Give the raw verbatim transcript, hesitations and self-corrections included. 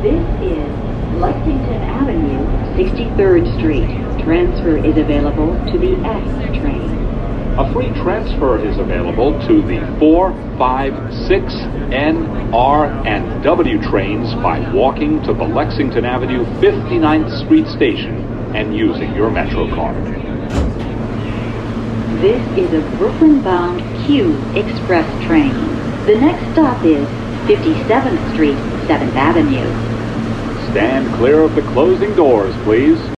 This is Lexington Avenue, sixty-third Street. Transfer is available to the S train. A free transfer is available to the four, five, six, N, R, and W trains by walking to the Lexington Avenue fifty-ninth Street station and using your Metro card. This is a Brooklyn-bound Q Express train. The next stop is fifty-seventh Street, seventh Avenue. Stand clear of the closing doors, please.